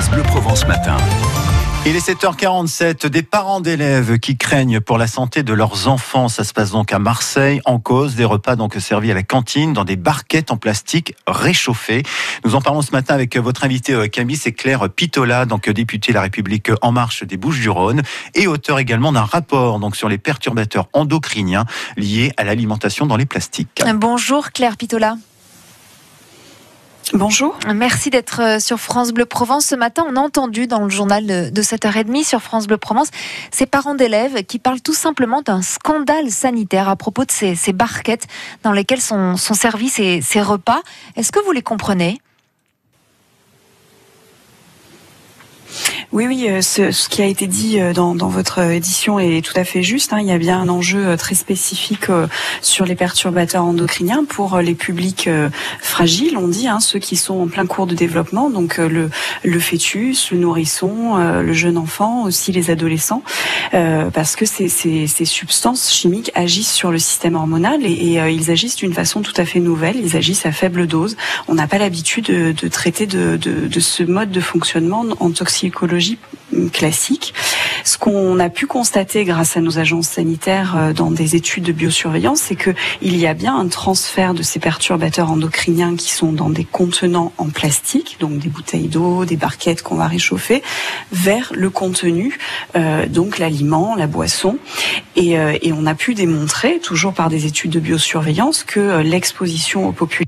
France Bleu Provence Matin. Il est 7h47, des parents d'élèves qui craignent pour la santé de leurs enfants. Ça se passe donc à Marseille, en cause des repas donc servis à la cantine dans des barquettes en plastique réchauffées. Nous en parlons ce matin avec votre invité Camille, c'est Claire Pitola, donc députée La République En Marche des Bouches-du-Rhône et auteur également d'un rapport donc sur les perturbateurs endocriniens liés à l'alimentation dans les plastiques. Bonjour Claire Pitola. Bonjour. Merci d'être sur France Bleu Provence. Ce matin, on a entendu dans le journal de 7h30 sur France Bleu Provence ces parents d'élèves qui parlent tout simplement d'un scandale sanitaire à propos de ces barquettes dans lesquelles sont servis ces repas. Est-ce que vous les comprenez ? Oui, ce qui a été dit dans votre édition est tout à fait juste. Il y a bien un enjeu très spécifique sur les perturbateurs endocriniens pour les publics fragiles, on dit, ceux qui sont en plein cours de développement, donc le fœtus, le nourrisson, le jeune enfant, aussi les adolescents, parce que ces substances chimiques agissent sur le système hormonal et ils agissent d'une façon tout à fait nouvelle, ils agissent à faible dose. On n'a pas l'habitude de traiter de ce mode de fonctionnement en toxicologie classique. Ce qu'on a pu constater grâce à nos agences sanitaires dans des études de biosurveillance, c'est qu'il y a bien un transfert de ces perturbateurs endocriniens qui sont dans des contenants en plastique, donc des bouteilles d'eau, des barquettes qu'on va réchauffer, vers le contenu, donc l'aliment, la boisson. Et on a pu démontrer, toujours par des études de biosurveillance, que l'exposition aux populations.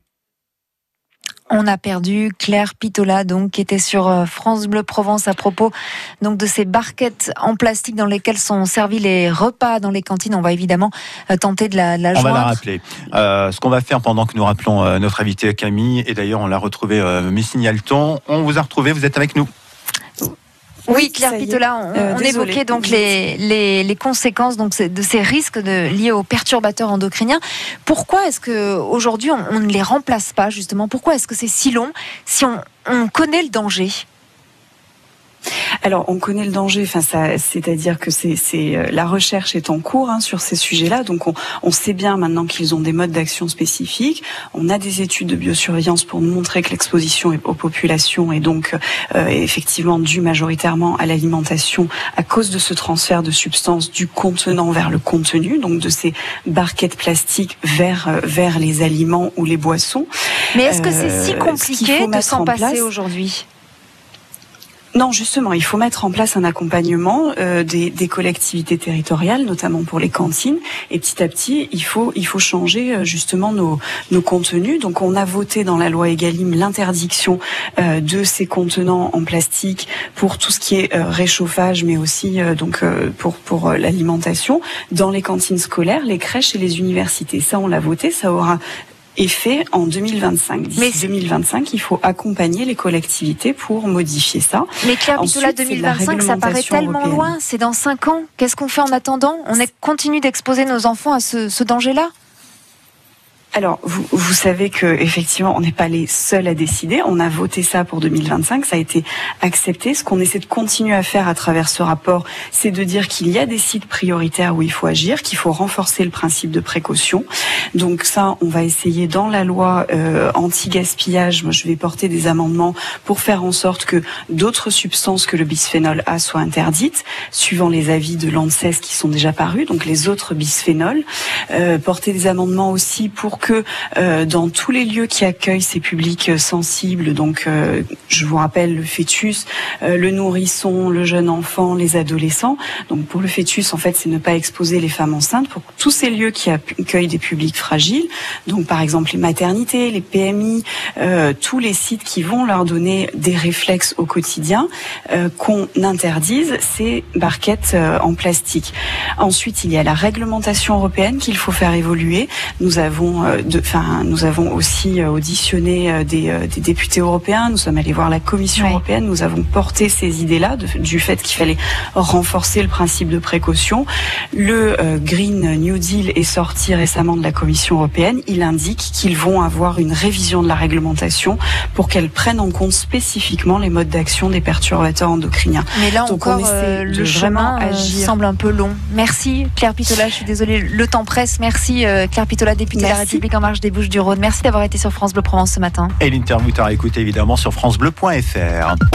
On a perdu Claire Pitola, donc, qui était sur France Bleu Provence à propos donc de ces barquettes en plastique dans lesquelles sont servis les repas dans les cantines. On va évidemment tenter de la joindre. On va la rappeler. Ce qu'on va faire pendant que nous rappelons notre invité Camille, et d'ailleurs on l'a retrouvé, Messigny-Alton. On vous a retrouvé, vous êtes avec nous. Oui, Claire Pitola, on évoquait donc les conséquences donc de ces risques liés aux perturbateurs endocriniens. Pourquoi est-ce qu'aujourd'hui on ne les remplace pas justement ? Pourquoi est-ce que c'est si long si on connaît le danger ? Alors, on connaît le danger, c'est-à-dire que la recherche est en cours sur ces sujets-là. Donc, on sait bien maintenant qu'ils ont des modes d'action spécifiques. On a des études de biosurveillance pour nous montrer que l'exposition aux populations est donc effectivement due majoritairement à l'alimentation à cause de ce transfert de substances du contenant vers le contenu, donc de ces barquettes plastiques vers les aliments ou les boissons. Mais est-ce que c'est si compliqué de s'en passer aujourd'hui ? Non, justement, il faut mettre en place un accompagnement des collectivités territoriales, notamment pour les cantines. Et petit à petit, il faut changer justement nos contenus. Donc, on a voté dans la loi Egalim l'interdiction de ces contenants en plastique pour tout ce qui est réchauffage, mais aussi pour l'alimentation dans les cantines scolaires, les crèches et les universités. Ça, on l'a voté. Ça aura effet en 2025. D'ici 2025, il faut accompagner les collectivités pour modifier ça. Mais Claire Pitola, 2025, ça paraît tellement loin. C'est dans 5 ans. Qu'est-ce qu'on fait en attendant ? On continue d'exposer nos enfants à ce danger-là ? Alors, vous savez que effectivement, on n'est pas les seuls à décider. On a voté ça pour 2025, ça a été accepté. Ce qu'on essaie de continuer à faire à travers ce rapport, c'est de dire qu'il y a des sites prioritaires où il faut agir, qu'il faut renforcer le principe de précaution. Donc ça, on va essayer dans la loi anti-gaspillage. Moi, je vais porter des amendements pour faire en sorte que d'autres substances que le bisphénol A soient interdites, suivant les avis de l'ANSES qui sont déjà parus, donc les autres bisphénols. Porter des amendements aussi pour que dans tous les lieux qui accueillent ces publics sensibles, donc je vous rappelle le fœtus, le nourrisson, le jeune enfant, les adolescents. Donc pour le fœtus, en fait, c'est ne pas exposer les femmes enceintes. Pour tous ces lieux qui accueillent des publics fragiles, donc par exemple les maternités, les PMI, tous les sites qui vont leur donner des réflexes au quotidien, qu'on interdise ces barquettes en plastique. Ensuite, il y a la réglementation européenne qu'il faut faire évoluer. Nous avons aussi auditionné des députés européens. Nous sommes allés voir la Commission européenne. Nous avons porté ces idées-là du fait qu'il fallait renforcer le principe de précaution. Le Green New Deal est sorti récemment de la Commission européenne. Il indique qu'ils vont avoir une révision de la réglementation pour qu'elle prenne en compte spécifiquement les modes d'action des perturbateurs endocriniens. Mais là encore, le chemin semble un peu long. Merci Claire Pitola, je suis désolée, le temps presse. Merci Claire Pitola, députée de La République En Marche des Bouches-du-Rhône. Merci d'avoir été sur France Bleu Provence ce matin. Et l'interview à écouter évidemment sur francebleu.fr.